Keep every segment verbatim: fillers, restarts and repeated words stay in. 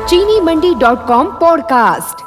चीनी Mandi dot com podcast.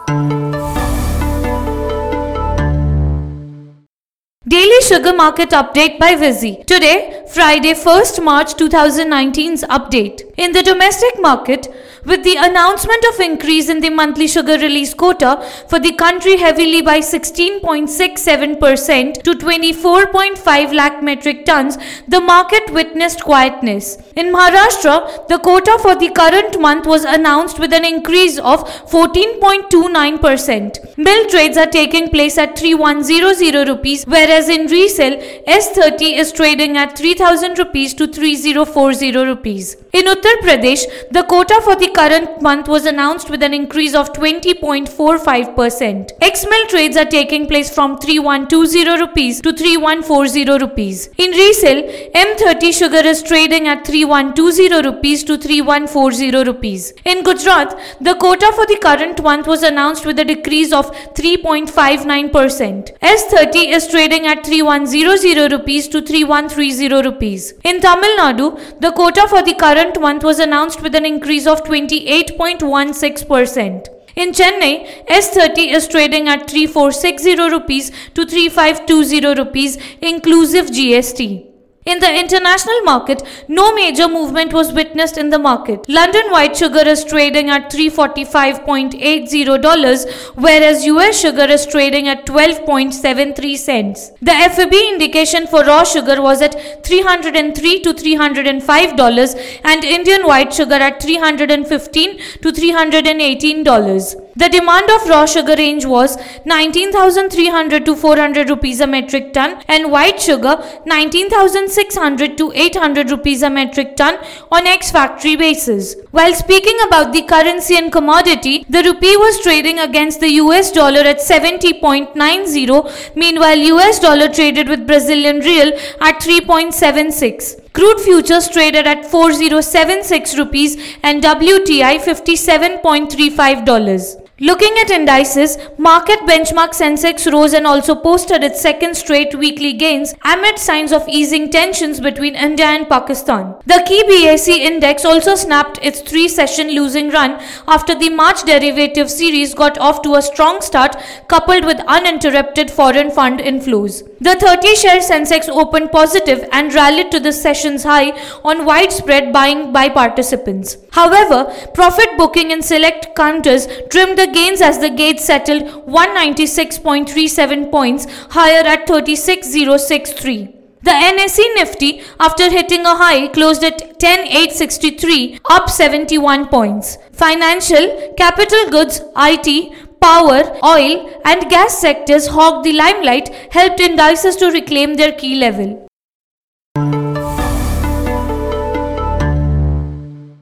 Daily Sugar Market Update by Vizzy. Today, Friday, first March twenty nineteen's update. In the domestic market, with the announcement of increase in the monthly sugar release quota for the country heavily by sixteen point six seven percent to twenty-four point five lakh metric tons, the market witnessed quietness. In Maharashtra, the quota for the current month was announced with an increase of fourteen point two nine percent. Mill trades are taking place at thirty-one hundred rupees, whereas in resale, S thirty is trading at three thousand rupees to thirty forty rupees. In Uttar Pradesh, the quota for the current month was announced with an increase of twenty point four five percent. Ex-mill trades are taking place from thirty-one twenty rupees to thirty-one forty rupees. In resale, M thirty sugar is trading at thirty-one twenty rupees to thirty-one forty rupees. In Gujarat, the quota for the current month was announced with a decrease of three point five nine percent. S thirty is trading at thirty-one hundred rupees to thirty-one thirty rupees. In Tamil Nadu, the quota for the current month was announced with an increase of twenty-eight point one six percent. In Chennai, S thirty is trading at thirty-four sixty rupees to thirty-five twenty rupees inclusive G S T. In the international market, no major movement was witnessed in the market. London white sugar is trading at three hundred forty-five point eight zero dollars, whereas U S sugar is trading at twelve point seven three cents. The F E B indication for raw sugar was at three hundred three to three hundred five dollars and Indian white sugar at three hundred fifteen to three hundred eighteen dollars. The demand of raw sugar range was nineteen thousand three hundred to four hundred rupees a metric ton and white sugar nineteen thousand six hundred to eight hundred rupees a metric ton on ex-factory basis. While speaking about the currency and commodity, the rupee was trading against the U S dollar at seventy point nine zero, meanwhile U S dollar traded with Brazilian real at three point seven six. Crude futures traded at four thousand seventy-six rupees and W T I fifty-seven point three five dollars. Looking at indices, market benchmark Sensex rose and also posted its second straight weekly gains amid signs of easing tensions between India and Pakistan. The key B S E index also snapped its three-session losing run after the March derivative series got off to a strong start coupled with uninterrupted foreign fund inflows. The thirty-share Sensex opened positive and rallied to the session's high on widespread buying by participants. However, profit booking in select counters trimmed the gains as the gauge settled one hundred ninety-six point three seven points higher at thirty-six thousand sixty-three. The N S E Nifty, after hitting a high, closed at ten thousand eight hundred sixty-three, up seventy-one points. Financial, capital goods, I T, power, oil and gas sectors hogged the limelight, helped indices to reclaim their key level.